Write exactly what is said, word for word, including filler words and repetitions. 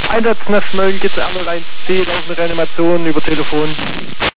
Einsatz nach Smölln, geht zu eins null eins C, laufende Reanimation über Telefon.